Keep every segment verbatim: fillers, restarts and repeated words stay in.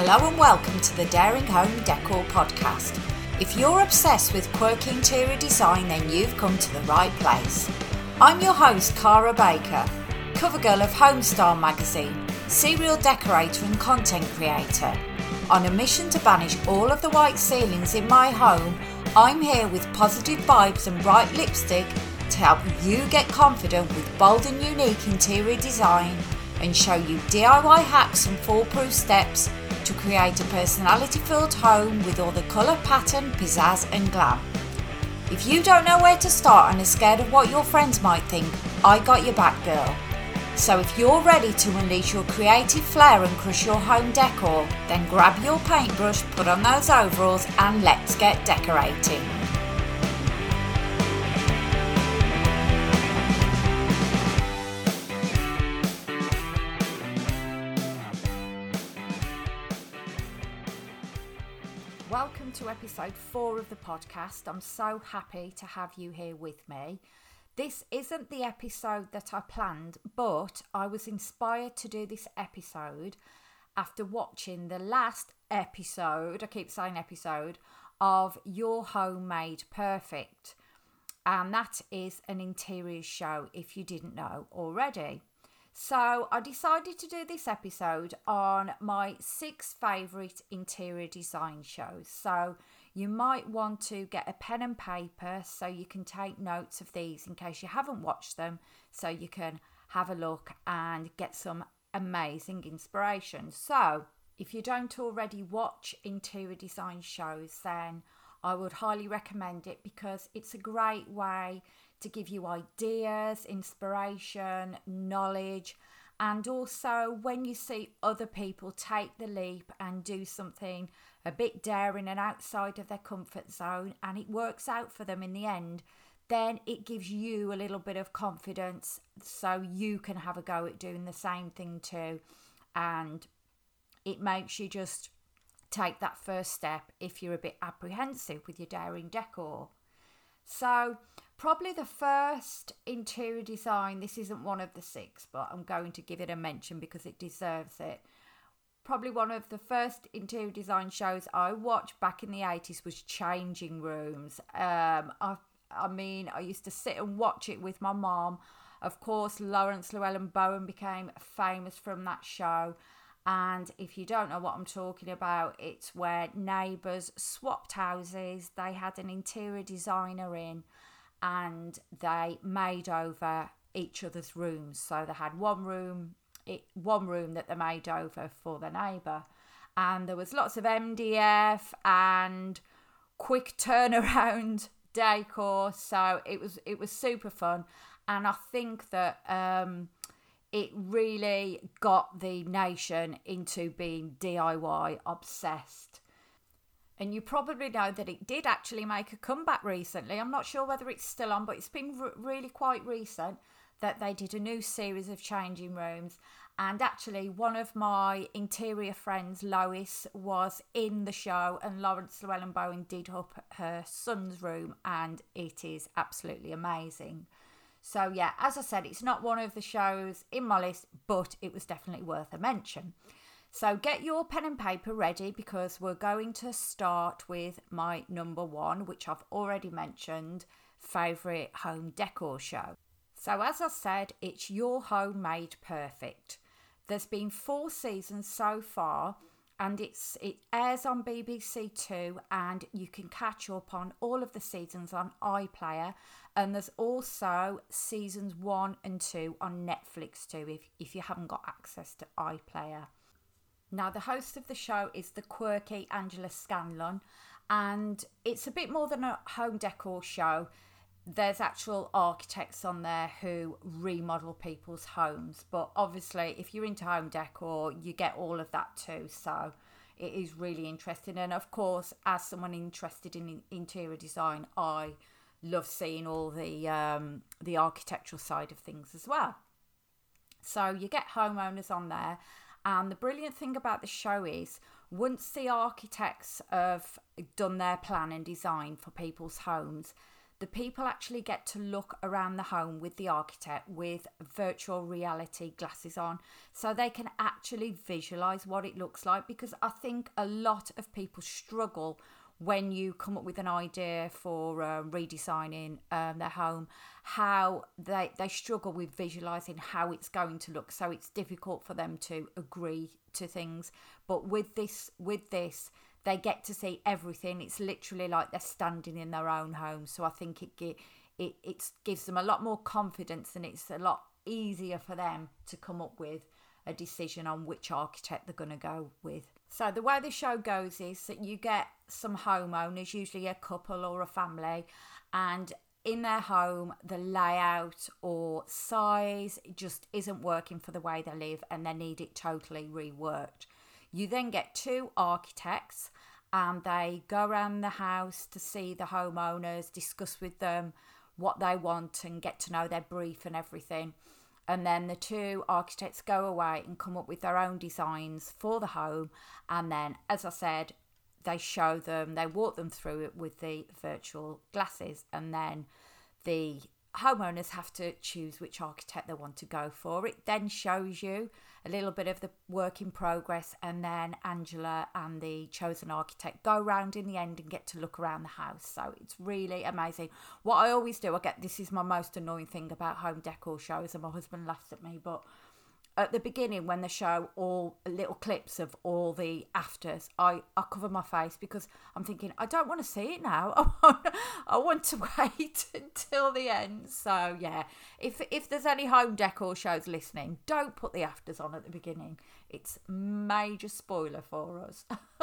Hello and welcome to the Daring Home Decor podcast. If you're obsessed with quirky interior design, then you've come to the right place. I'm your host, Cara Baker, cover girl of Homestar magazine, serial decorator and content creator. On a mission to banish all of the white ceilings in my home, I'm here with positive vibes and bright lipstick to help you get confident with bold and unique interior design and show you D I Y hacks and foolproof steps to create a personality-filled home with all the colour, pattern, pizzazz and glam. If you don't know where to start and are scared of what your friends might think, I got your back, girl. So if you're ready to unleash your creative flair and crush your home decor, then grab your paintbrush, put on those overalls and let's get decorating. Welcome to episode four of the podcast. I'm so happy to have you here with me. This isn't the episode that I planned, but I was inspired to do this episode after watching the last episode, I keep saying episode, of Your Home Made Perfect. And that is an interior show, if you didn't know already. So I decided to do this episode on my six favourite interior design shows. So you might want to get a pen and paper so you can take notes of these in case you haven't watched them, so you can have a look and get some amazing inspiration. So if you don't already watch interior design shows, then I would highly recommend it because it's a great way to give you ideas, inspiration, knowledge, and also when you see other people take the leap and do something a bit daring and outside of their comfort zone and it works out for them in the end, then it gives you a little bit of confidence so you can have a go at doing the same thing too, and it makes you just take that first step if you're a bit apprehensive with your daring decor. So probably the first interior design, this isn't one of the six, but I'm going to give it a mention because it deserves it. Probably one of the first interior design shows I watched back in the eighties was Changing Rooms. Um, I, I mean, I used to sit and watch it with my mom. Of course, Laurence Llewelyn Bowen became famous from that show. And if you don't know what I'm talking about, it's where neighbours swapped houses. They had an interior designer in and they made over each other's rooms. So they had one room, it, one room that they made over for the neighbour. And there was lots of M D F and quick turnaround decor. So it was it was super fun. And I think that um, it really got the nation into being D I Y obsessed. And you probably know that it did actually make a comeback recently. I'm not sure whether it's still on, but it's been r- really quite recent that they did a new series of Changing Rooms. And actually, one of my interior friends, Lois, was in the show, and Laurence Llewelyn Bowen did up her son's room, and it is absolutely amazing. So yeah, as I said, it's not one of the shows in my list, but it was definitely worth a mention. So get your pen and paper ready because we're going to start with my number one, which I've already mentioned, favourite home decor show. So as I said, it's Your Home Made Perfect. There's been four seasons so far, and it's it airs on B B C Two, and you can catch up on all of the seasons on iPlayer. And there's also seasons one and two on Netflix too, if, if you haven't got access to iPlayer. Now, the host of the show is the quirky Angela Scanlon, and it's a bit more than a home decor show. There's actual architects on there who remodel people's homes. But obviously, if you're into home decor, you get all of that too. So it is really interesting. And of course, as someone interested in interior design, I love seeing all the um, the architectural side of things as well. So you get homeowners on there. And the brilliant thing about the show is once the architects have done their plan and design for people's homes, the people actually get to look around the home with the architect with virtual reality glasses on, so they can actually visualize what it looks like, because I think a lot of people struggle when you come up with an idea for uh, redesigning um, their home, how they, they struggle with visualizing how it's going to look, so it's difficult for them to agree to things. But with this with this they get to see everything. It's literally like they're standing in their own home. So I think it it it gives them a lot more confidence, and it's a lot easier for them to come up with a decision on which architect they're going to go with. So the way the show goes is that you get some homeowners, usually a couple or a family, and in their home the layout or size just isn't working for the way they live, and they need it totally reworked. You then get two architects, and they go around the house to see the homeowners, discuss with them what they want and get to know their brief and everything. And then the two architects go away and come up with their own designs for the home. And then, as I said, they show them, they walk them through it with the virtual glasses. And then the homeowners have to choose which architect they want to go for. It then shows you a little bit of the work in progress, and then Angela and the chosen architect go around in the end and get to look around the house. So it's really amazing. What I always do, I get this is my most annoying thing about home decor shows, and my husband laughs at me, but at the beginning when they show all little clips of all the afters, I, I cover my face, because I'm thinking, I don't want to see it now. I want, I want to wait until the end. So yeah, if if there's any home decor shows listening, don't put the afters on at the beginning. It's major spoiler for us.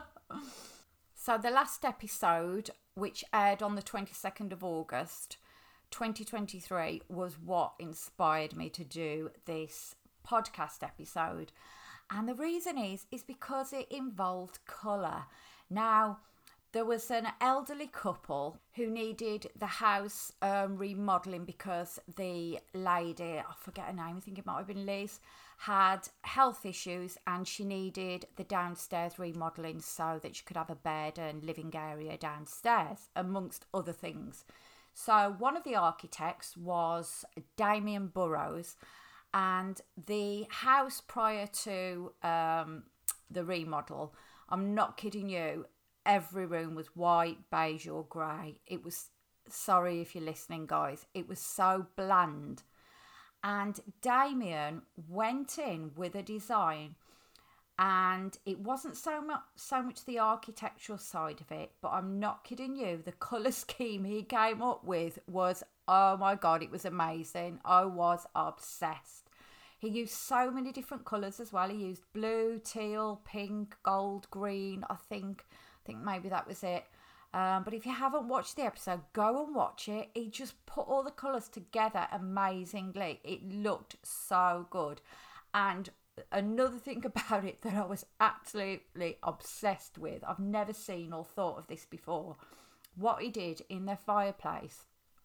So the last episode, which aired on the twenty-second of August twenty twenty-three, was what inspired me to do this podcast episode. And the reason is is because it involved colour. Now, there was an elderly couple who needed the house um, remodelling because the lady, I forget her name, I think it might have been Liz, had health issues, and she needed the downstairs remodelling so that she could have a bed and living area downstairs, amongst other things. So one of the architects was Damien Burrows, and the house prior to um, the remodel, I'm not kidding you, every room was white, beige or grey. It was, sorry if you're listening guys, it was so bland. And Damien went in with a design, and it wasn't so much so much the architectural side of it, but I'm not kidding you, the colour scheme he came up with was, oh my god, it was amazing. I was obsessed. He used so many different colours as well. He used blue, teal, pink, gold, green. I think I think maybe that was it. Um, but if you haven't watched the episode, go and watch it. He just put all the colours together amazingly. It looked so good. And another thing about it that I was absolutely obsessed with, I've never seen or thought of this before. What he did in their fireplace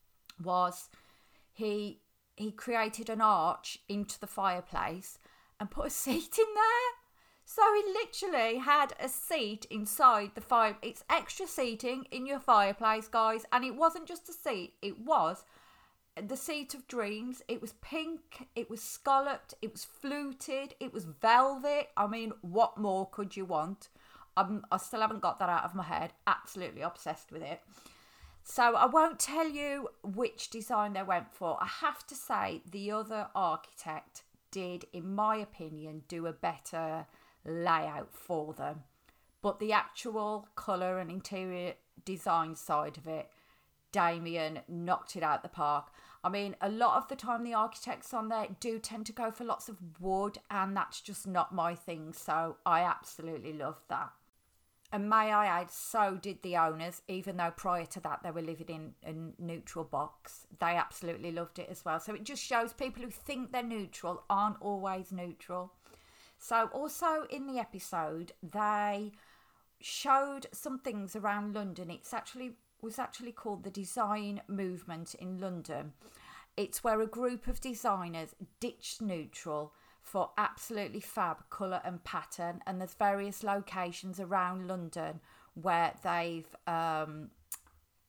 was he he created an arch into the fireplace and put a seat in there. So he literally had a seat inside the fire. It's extra seating in your fireplace, guys. And it wasn't just a seat. It was the seat of dreams. It was pink. It was scalloped. It was fluted. It was velvet. I mean, what more could you want? I'm, I still haven't got that out of my head. Absolutely obsessed with it. So I won't tell you which design they went for. I have to say the other architect did, in my opinion, do a better layout for them. But the actual colour and interior design side of it, Damien knocked it out the park. I mean, a lot of the time the architects on there do tend to go for lots of wood, and that's just not my thing. So I absolutely loved that. And may I add, so did the owners, even though prior to that they were living in a neutral box. They absolutely loved it as well. So it just shows people who think they're neutral aren't always neutral. So also in the episode, they showed some things around London. It's actually was actually called the Design Movement in London. It's where a group of designers ditched neutral for absolutely fab colour and pattern, and there's various locations around London where they've um,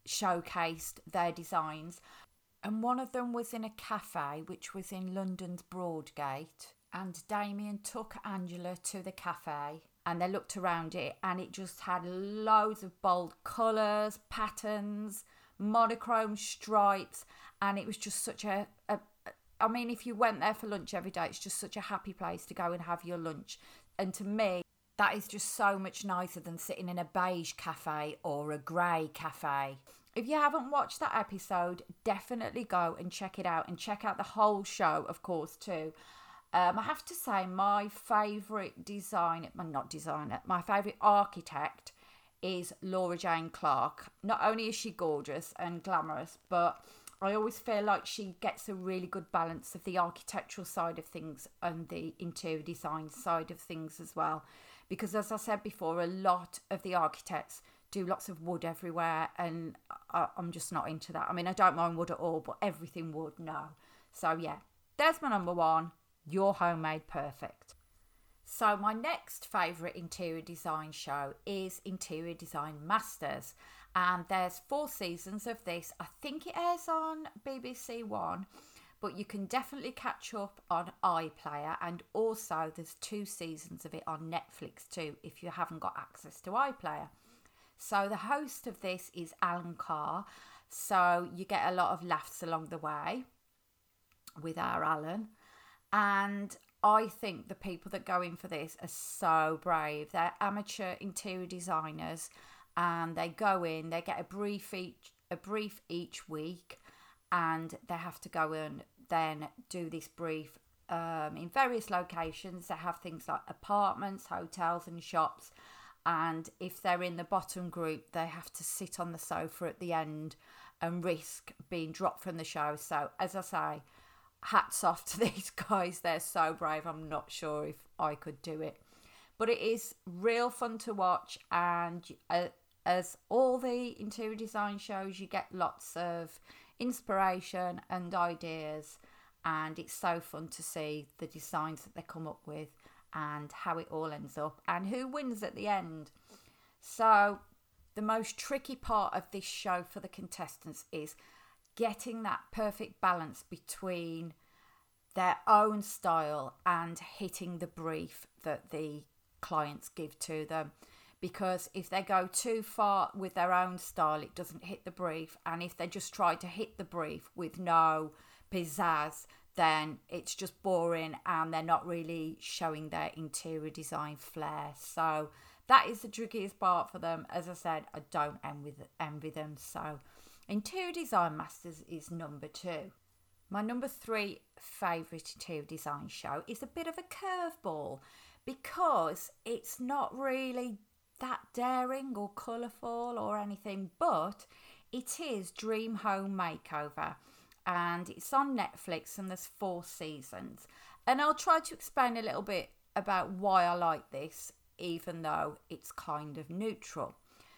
showcased their designs. And one of them was in a cafe, which was in London's Broadgate. And Damien took Angela to the cafe and they looked around it, and it just had loads of bold colours, patterns, monochrome stripes. And it was just such a, a, I mean, if you went there for lunch every day, it's just such a happy place to go and have your lunch. And to me, that is just so much nicer than sitting in a beige cafe or a grey cafe. If you haven't watched that episode, definitely go and check it out, and check out the whole show, of course, too. Um, I have to say, my favourite designer, well, not designer, my favourite architect is Laura Jane Clark. Not only is she gorgeous and glamorous, but I always feel like she gets a really good balance of the architectural side of things and the interior design side of things as well. Because as I said before, a lot of the architects do lots of wood everywhere, and I, I'm just not into that. I mean, I don't mind wood at all, but everything wood, no. So yeah, there's my number one, Your Homemade Perfect. So my next favourite interior design show is Interior Design Masters, and there's four seasons of this. I think it airs on B B C One, but you can definitely catch up on iPlayer, and also there's two seasons of it on Netflix too if you haven't got access to iPlayer. So the host of this is Alan Carr, so you get a lot of laughs along the way with our Alan. And I think the people that go in for this are so brave. They're amateur interior designers, and they go in, they get a brief each, a brief each week, and they have to go and then do this brief um, in various locations. They have things like apartments, hotels and shops. And if they're in the bottom group, they have to sit on the sofa at the end and risk being dropped from the show. So, as I say, hats off to these guys. They're so brave. I'm not sure if I could do it. But it is real fun to watch. And uh, as all the interior design shows, you get lots of inspiration and ideas. And it's so fun to see the designs that they come up with and how it all ends up and who wins at the end. So the most tricky part of this show for the contestants is getting that perfect balance between their own style and hitting the brief that the clients give to them. Because if they go too far with their own style, it doesn't hit the brief. And if they just try to hit the brief with no pizzazz, then it's just boring and they're not really showing their interior design flair. So that is the trickiest part for them. As I said, I don't envy, envy them. So Interior Design Masters is number two. My number three favourite interior design show is a bit of a curveball because it's not really that daring or colourful or anything, but it is Dream Home Makeover. And it's on Netflix and there's four seasons. And I'll try to explain a little bit about why I like this, even though it's kind of neutral.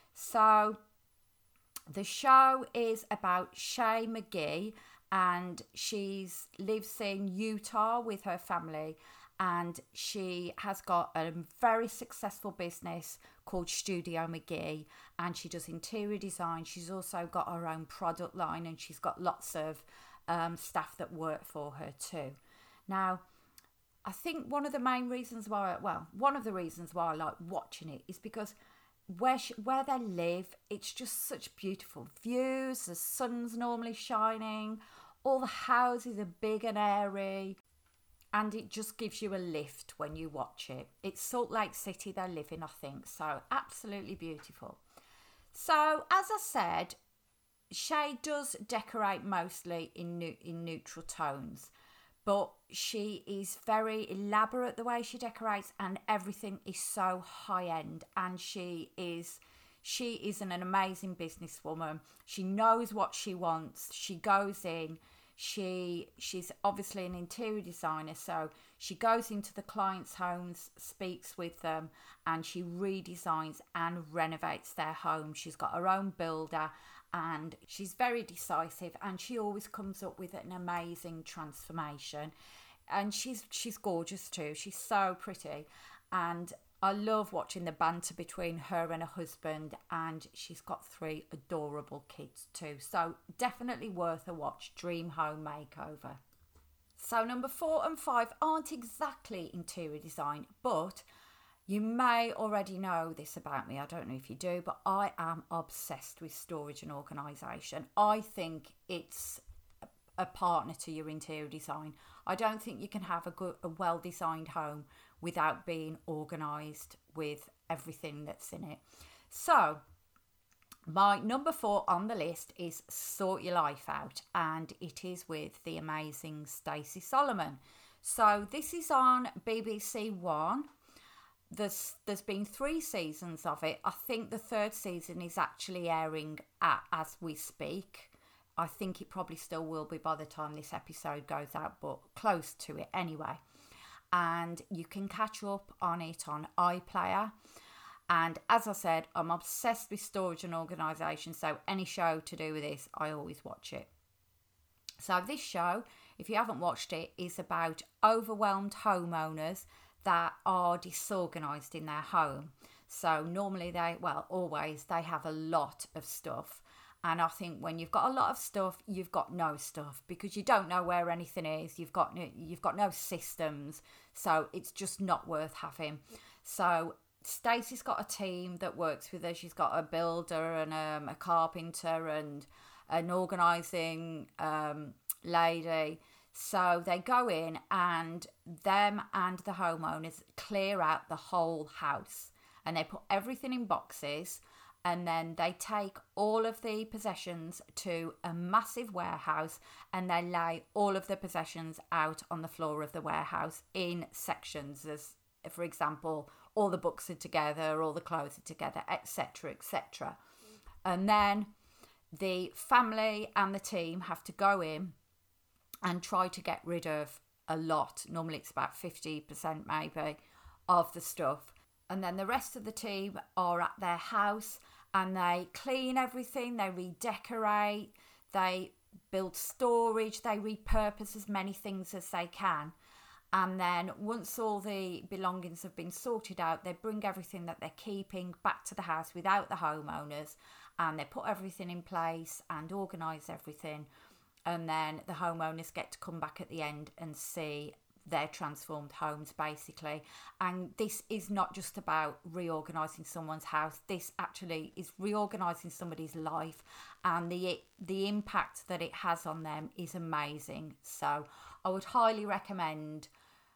So the show is about Shay McGee, and she's lives in Utah with her family, and she has got a very successful business called Studio McGee, and she does interior design. She's also got her own product line, and she's got lots of um, staff that work for her too. Now, I think one of the main reasons why, well, one of the reasons why I like watching it is because where she, where they live, it's just such beautiful views. The sun's normally shining. All the houses are big and airy. And it just gives you a lift when you watch it. It's Salt Lake City they live in, I think. So absolutely beautiful. So as I said, Shay does decorate mostly in ne- in neutral tones. But she is very elaborate the way she decorates, and everything is so high end. And she is she is an, an amazing businesswoman. She knows what she wants. She goes in. She she's obviously an interior designer, so she goes into the clients' homes, speaks with them, and she redesigns and renovates their home. She's got her own builder, and she's very decisive, and she always comes up with an amazing transformation. And she's she's gorgeous too. She's so pretty, and I love watching the banter between her and her husband, and she's got three adorable kids too. So definitely worth a watch, Dream Home Makeover. So number four and five aren't exactly interior design, but you may already know this about me. I don't know if you do, but I am obsessed with storage and organisation. I think it's a partner to your interior design. I don't think you can have a good, a well-designed home without being organised with everything that's in it. So my number four on the list is Sort Your Life Out, and it is with the amazing Stacey Solomon. So this is on B B C One. There's there's been three seasons of it. I think the third season is actually airing at, as we speak. I think it probably still will be by the time this episode goes out, but close to it anyway. And you can catch up on it on iPlayer. And as I said, I'm obsessed with storage and organisation, so any show to do with this, I always watch it. So this show, if you haven't watched it, is about overwhelmed homeowners that are disorganised in their home. So normally they, well, always, they have a lot of stuff. And I think when you've got a lot of stuff, you've got no stuff because you don't know where anything is. You've got no, you've got no systems, so it's just not worth having. So Stacey's got a team that works with her. She's got a builder and um, a carpenter and an organising um, lady. So they go in and them and the homeowners clear out the whole house, and they put everything in boxes. And then they take all of the possessions to a massive warehouse and they lay all of the possessions out on the floor of the warehouse in sections. As, for example, all the books are together, all the clothes are together, et cetera, et cetera. And then the family and the team have to go in and try to get rid of a lot. Normally it's about fifty percent maybe of the stuff. And then the rest of the team are at their house and they clean everything, they redecorate, they build storage, they repurpose as many things as they can. And then once all the belongings have been sorted out, they bring everything that they're keeping back to the house without the homeowners, and they put everything in place and organise everything. And then the homeowners get to come back at the end and see their transformed homes basically. And this is not just about reorganising someone's house, this actually is reorganising somebody's life, and the the impact that it has on them is amazing. So I would highly recommend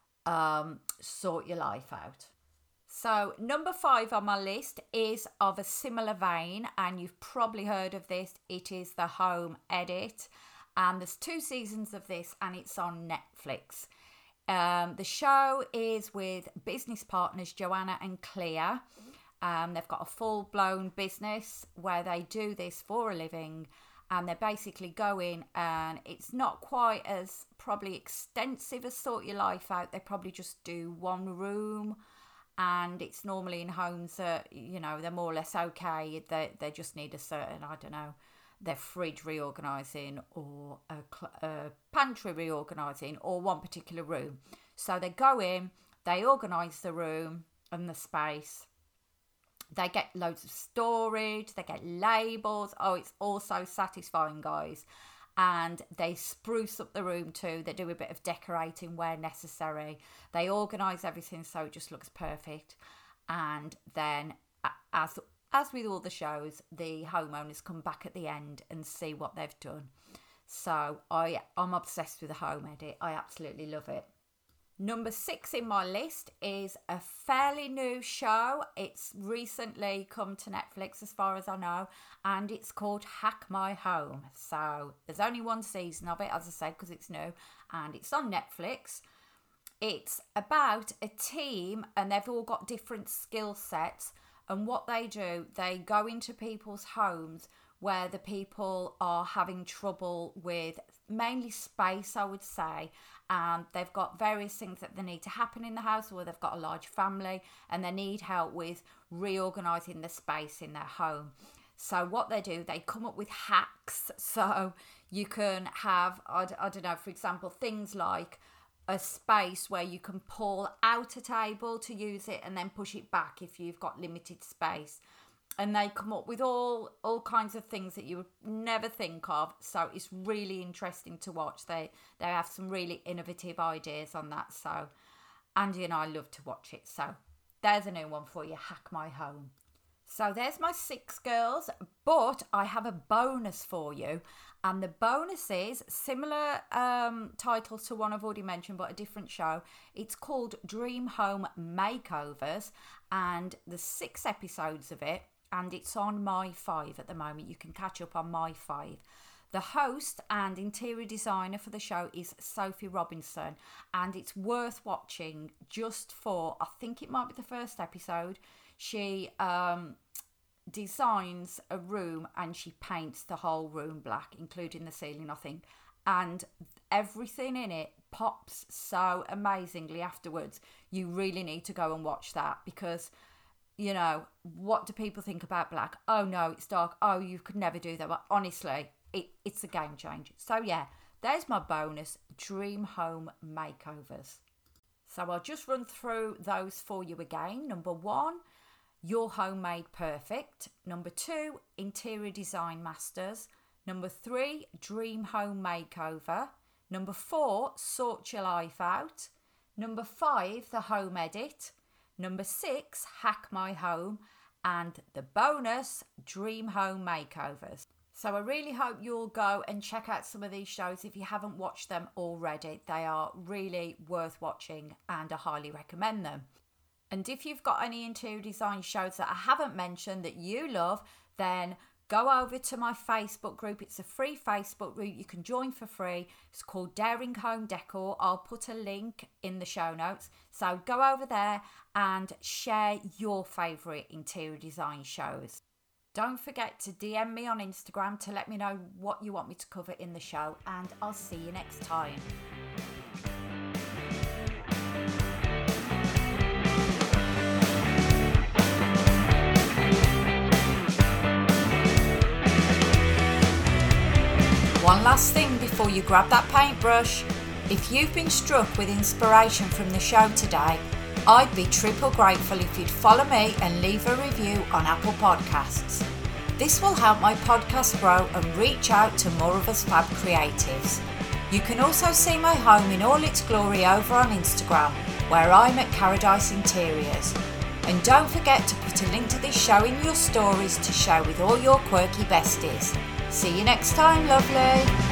um, Sort Your Life Out. So number five on my list is of a similar vein, and you've probably heard of this. It is The Home Edit, and there's two seasons of this and it's on Netflix. Um, the show is with business partners Joanna and Clea. Um, they've got a full-blown business where they do this for a living, and they basically go in, and it's not quite as probably extensive as Sort Your Life Out. They probably just do one room, and it's normally in homes that, you know, they're more or less okay. They, they just need a certain, I don't know, their fridge reorganising or a, cl- a pantry reorganising or one particular room. So they go in, they organise the room and the space. They get loads of storage, they get labels. Oh, it's all so satisfying, guys. And they spruce up the room too. They do a bit of decorating where necessary. They organise everything so it just looks perfect. And then as As with all the shows, the homeowners come back at the end and see what they've done. So I, I'm obsessed with The Home Edit. I absolutely love it. Number six in my list is a fairly new show. It's recently come to Netflix as far as I know, and it's called Hack My Home. So there's only one season of it, as I said, because it's new, and it's on Netflix. It's about a team, and they've all got different skill sets. And what they do, they go into people's homes where the people are having trouble with mainly space, I would say. And they've got various things that they need to happen in the house, or they've got a large family and they need help with reorganising the space in their home. So what they do, they come up with hacks. So you can have, I, I don't know, for example, things like a space where you can pull out a table to use it and then push it back if you've got limited space. And they come up with all all kinds of things that you would never think of. So it's really interesting to watch. They they have some really innovative ideas on that. So Andy and I love to watch it. So there's a new one for you, Hack My Home. So there's my six girls, but I have a bonus for you. And the bonus is similar um, title to one I've already mentioned, but a different show. It's called Dream Home Makeovers, and there's six episodes of it, and it's on My five at the moment. You can catch up on My five. The host and interior designer for the show is Sophie Robinson, and it's worth watching just for, I think it might be the first episode. She um, designs a room and she paints the whole room black, including the ceiling, I think. And everything in it pops so amazingly afterwards. You really need to go and watch that because, you know, what do people think about black? Oh, no, it's dark. Oh, you could never do that. But honestly, it, it's a game changer. So, yeah, there's my bonus, Dream Home Makeovers. So I'll just run through those for you again. Number one, Your Home Made Perfect. Number two, Interior Design Masters. Number three, Dream Home Makeover. Number four, Sort Your Life Out. Number five, The Home Edit. Number six, Hack My Home. And the bonus, Dream Home Makeovers. So I really hope you'll go and check out some of these shows if you haven't watched them already. They are really worth watching and I highly recommend them. And if you've got any interior design shows that I haven't mentioned that you love, then go over to my Facebook group. It's a free Facebook group you can join for free. It's called Daring Home Decor. I'll put a link in the show notes. So go over there and share your favourite interior design shows. Don't forget to D M me on Instagram to let me know what you want me to cover in the show, and I'll see you next time. One last thing before you grab that paintbrush. If you've been struck with inspiration from the show today, I'd be triple grateful if you'd follow me and leave a review on Apple Podcasts. This will help my podcast grow and reach out to more of us fab creatives. You can also see my home in all its glory over on Instagram, where I'm at Paradise Interiors. And don't forget to put a link to this show in your stories to share with all your quirky besties. See you next time, lovely.